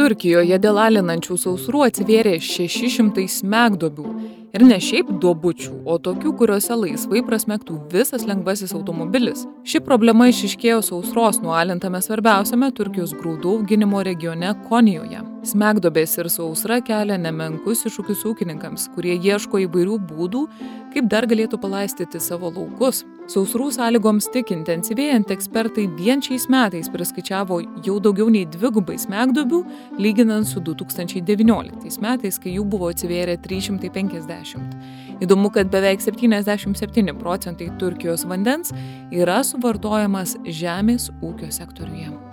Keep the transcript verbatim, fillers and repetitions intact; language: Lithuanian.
Turkijoje dėl alinančių sausrų atsivėrė šeši šimtai smegduobių. Ir ne šiaip duobučių, o tokių, kuriuose laisvai prasmegtų visas lengvasis automobilis. Ši problema išryškėjo sausros nualintame svarbiausiame Turkijos grūdų auginimo regione Konijoje. Smegduobės ir sausra kelia nemenkus iššūkius ūkininkams, kurie ieško įvairių būdų, kaip dar galėtų palaistyti savo laukus. Sausrų sąlygoms tik intensyvėjant, ekspertai vien šiais metais priskaičiavo jau daugiau nei dvigubai smegduobių, lyginant su du tūkstančiai devynioliktais metais, kai jų buvo atsivėrę trys šimtai penkiasdešimt. Įdomu, kad beveik septyniasdešimt septyni procentai Turkijos vandens yra suvartojamas žemės ūkio sektoriuje.